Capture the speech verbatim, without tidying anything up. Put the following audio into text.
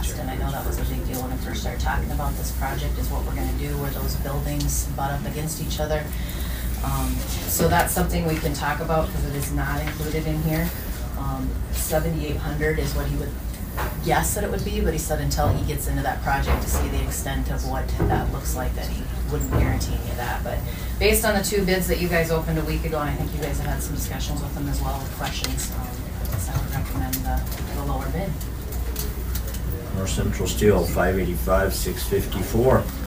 past, and I know that was a big deal when I first started talking about this project, is what we're gonna do where those buildings butt up against each other. Um, so that's something we can talk about because it is not included in here. Um, seventy-eight hundred is what he would guess that it would be, but he said until he gets into that project to see the extent of what that looks like, that he wouldn't guarantee any of that. But based on the two bids that you guys opened a week ago, and I think you guys have had some discussions with them as well with questions, um, so I would recommend the, the lower bid. North Central Steel, five eighty-five, six fifty-four.